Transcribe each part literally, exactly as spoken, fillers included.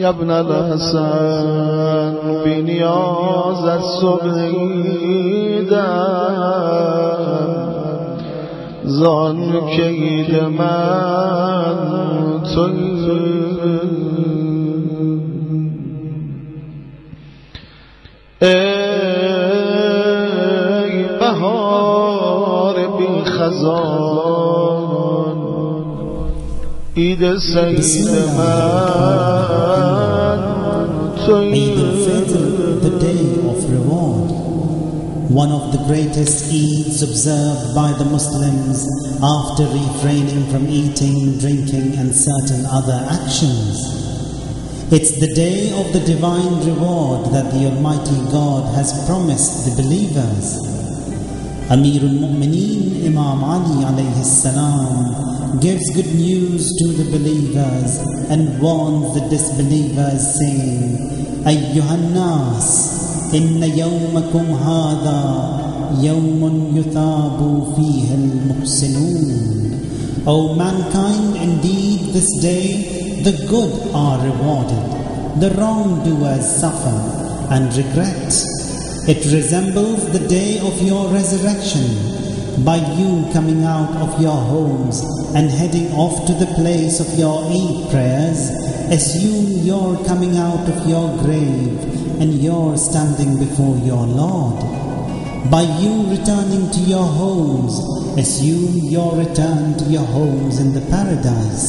يا ابن الحسن بنیاز از صبحیدم زان که عید من تویی ای بهار بی خزان عید سعید من تویی Eid al-Fitr, the day of reward, one of the greatest Eids observed by the Muslims after refraining from eating, drinking and certain other actions. It's the day of the divine reward that the Almighty God has promised the believers. Amir al-Mu'mineen Imam Ali alayhi salam gives good news to the believers and warns the disbelievers, saying, Ayyuhan nas, inna yawmakum hadha yawmun yuthabu fihi al-muhsinun. O mankind, indeed this day the good are rewarded, the wrongdoers suffer and regret. It resembles the day of your resurrection. By you coming out of your homes and heading off to the place of your Eid prayers, assume you're coming out of your grave and you're standing before your Lord. By you returning to your homes, assume your return to your homes in the paradise.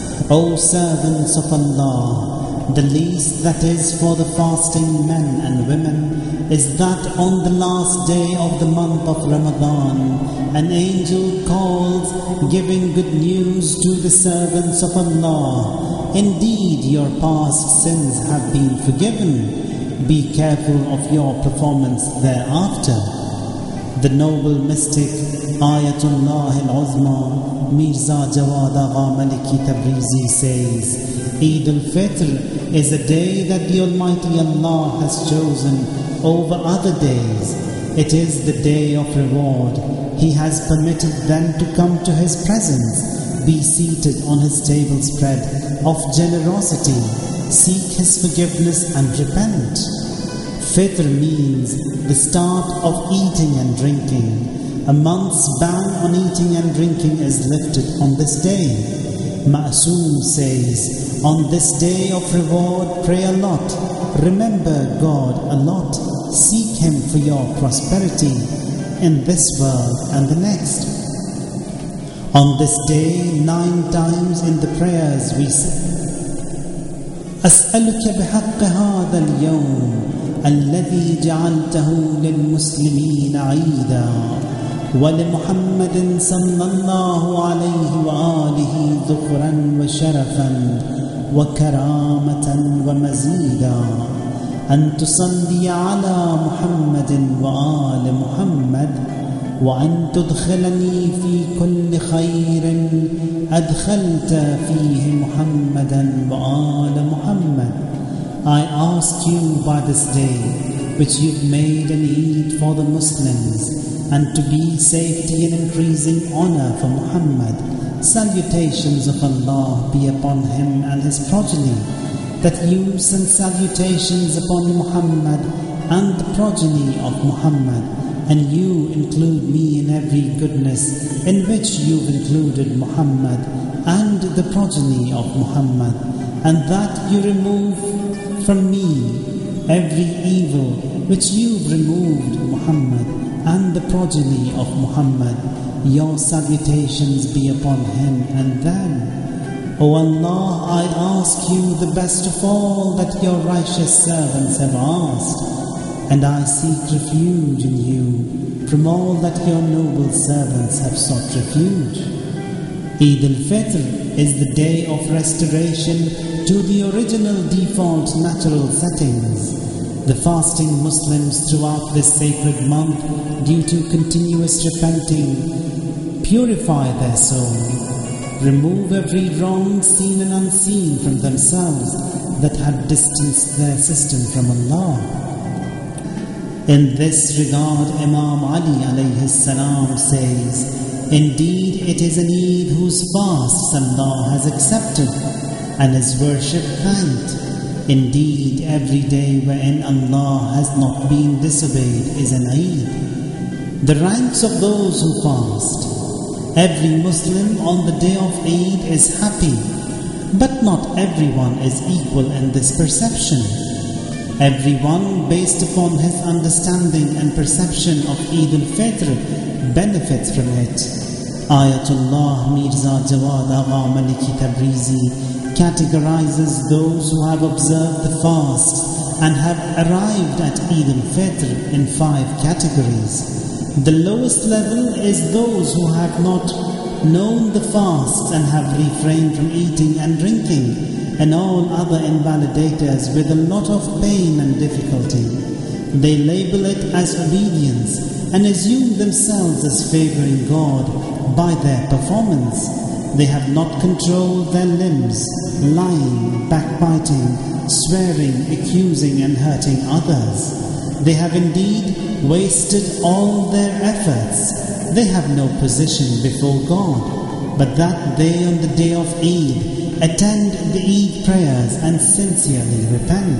O servants of Allah, the least that is for the fasting men and women is that on the last day of the month of Ramadan, an angel calls, giving good news to the servants of Allah. Indeed, your past sins have been forgiven. Be careful of your performance thereafter. The noble mystic Ayatullah al-Uzma Mirza Jawad Agha Maliki Tabrizi says, Eid al-Fitr is a day that the Almighty Allah has chosen over other days. It is the day of reward. He has permitted them to come to His presence, be seated on His table spread of generosity, seek His forgiveness and repent. Fitr means the start of eating and drinking. A month's ban on eating and drinking is lifted on this day. Ma'soom says, on this day of reward, pray a lot, remember God a lot, seek Him for your prosperity in this world and the next. On this day, nine times in the prayers we say, أسألك بحق هذا اليوم الذي جعلته للمسلمين عيدا ولمحمد صلى الله عليه وآله ذخرا وشرفا وكرامة ومزيدا أن تصلي على محمد وآل محمد وأن تدخلني في كل خير أدخلت فيه محمدا وآل محمد. I ask you by this day, which you've made an Eid for the Muslims, and to be safety and increasing honor for Muhammad, salutations of Allah be upon him and his progeny, that you send salutations upon Muhammad and the progeny of Muhammad, and you include me in every goodness in which you've included Muhammad and the progeny of Muhammad, and that you remove from me every evil which you've removed Muhammad and the progeny of Muhammad. Your salutations be upon him and them. O Allah, I ask you the best of all that your righteous servants have asked, and I seek refuge in you from all that your noble servants have sought refuge. Eid al-Fitr is the day of restoration to the original default natural settings. The fasting Muslims throughout this sacred month, due to continuous repenting, purify their soul, remove every wrong seen and unseen from themselves that had distanced their system from Allah. In this regard, Imam Ali alayhi salam says, indeed it is an Eid whose fasts Allah has accepted and His worship thanked. Indeed, every day wherein Allah has not been disobeyed is an Eid. The ranks of those who fast. Every Muslim on the day of Eid is happy, but not everyone is equal in this perception. Everyone, based upon his understanding and perception of Eid al-Fitr, benefits from it. Ayatullah Mirza Jawad Agha Maliki Tabrizi categorizes those who have observed the fast and have arrived at Eid al-Fitr in five categories. The lowest level is those who have not known the fast and have refrained from eating and drinking and all other invalidators with a lot of pain and difficulty. They label it as obedience and assume themselves as favoring God by their performance. They have not controlled their limbs, lying, backbiting, swearing, accusing and hurting others. They have indeed wasted all their efforts. They have no position before God, but that they on the day of Eid attend the Eid prayers and sincerely repent.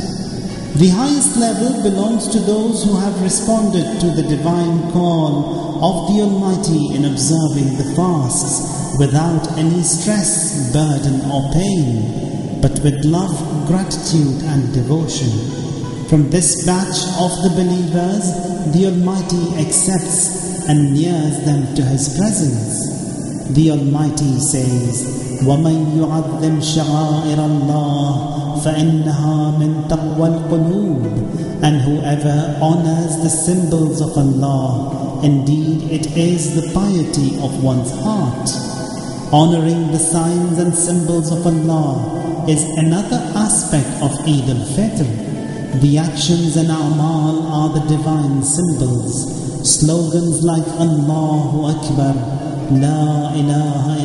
The highest level belongs to those who have responded to the divine call of the Almighty in observing the fasts without any stress, burden or pain, but with love, gratitude and devotion. From this batch of the believers, the Almighty accepts and nears them to His presence. The Almighty says, وَمَنْ يُعَظِّمْ شَعَائِرَ اللَّهِ فَإِنَّهَا مِنْ تَقْوَى الْقُلُوبِ. And whoever honors the symbols of Allah, indeed it is the piety of one's heart. Honoring the signs and symbols of Allah is another aspect of Eid al-Fitr. The actions and a'mal are the divine symbols. Slogans like Allahu Akbar, La ilaha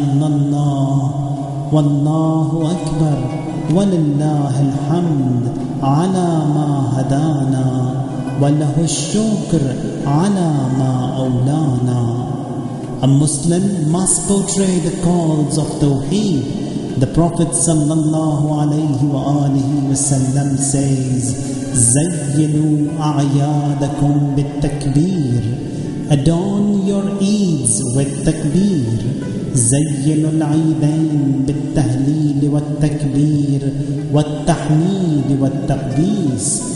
illallah, Wallahu Akbar, Walillahi alhamd, Ala ma hadana, Walahu shukr, Ala ma awlana. A Muslim must portray the calls of Tawheed. The Prophet sallallahu alayhi wa alihi wa sallam says, زَيِّنُوا أَعْيَادَكُمْ بِالتَّكْبِيرِ. Adorn your Eids with takbir. زَيِّنُوا الْعِيدَيْنِ بِالتَّهْلِيلِ وَالتَّكْبِيرِ وَالتَّحْمِيدِ وَالتَّقْدِيسِ.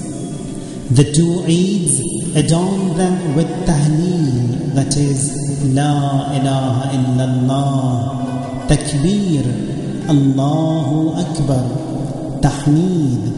The two Eids, adorn them with tahleel, that is, La ilaha illallah, takbir, Allahu Akbar, tahmeed,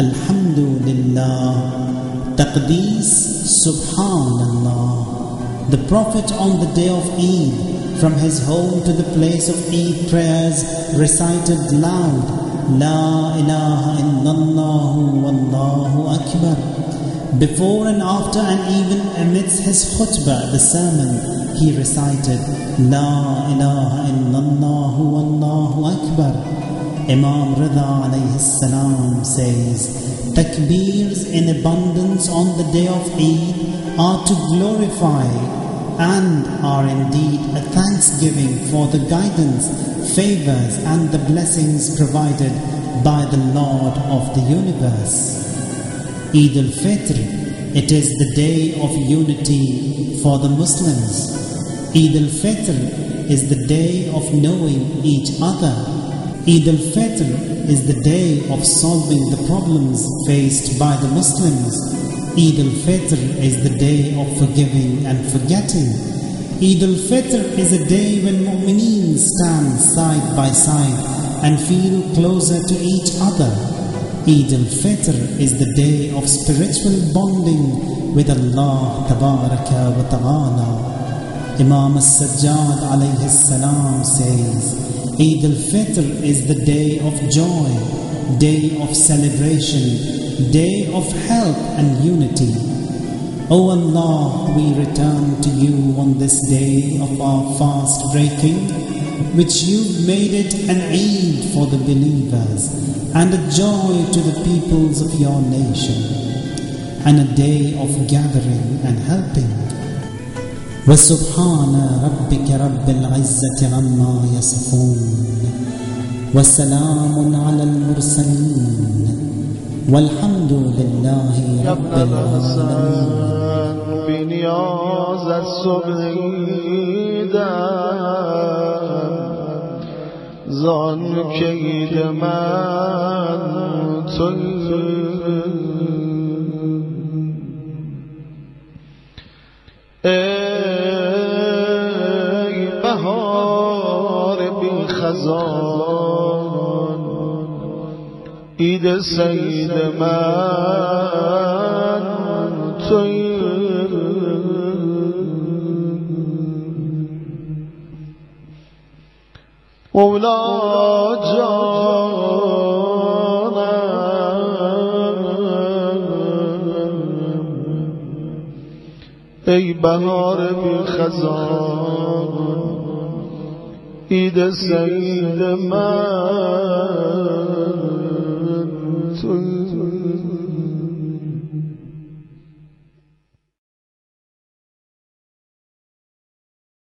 Alhamdulillah, taqdees, Subhanallah. The Prophet on the day of Eid, from his home to the place of Eid prayers, recited loud, La ilaha illallah, Wallahu Akbar. Before and after and even amidst his khutbah, the sermon, he recited, La ilaha illallah, Wallahu Akbar. Imam Rida alayhi salam says, Takbirs in abundance on the day of Eid are to glorify and are indeed a thanksgiving for the guidance, favors and the blessings provided by the Lord of the universe. Eid al-Fitr, it is the day of unity for the Muslims. Eid al-Fitr is the day of knowing each other. Eid al-Fitr is the day of solving the problems faced by the Muslims. Eid al-Fitr is the day of forgiving and forgetting. Eid al-Fitr is a day when mu'mineen stand side by side and feel closer to each other. Eid al-Fitr is the day of spiritual bonding with Allah Tabaraka wa Ta'ala. Imam al-Sajjad alayhi salam says, Eid al-Fitr is the day of joy, day of celebration, day of help and unity. O Allah, we return to you on this day of our fast breaking, which you made it an Eid for the believers and a joy to the peoples of your nation, and a day of gathering and helping. وَسُبْحَانَ رَبِّكَ رَبِّ الْعِزَّةِ عَمَّا يَصِفُونَ وسلام على المرسلين والحمد لله رب العالمين. بی نیاز از صبحیدم زان که عید من تویی. ای بهار بی خزان عید سید من تویی. مولا جانم ای بهار بی خزان عید سید من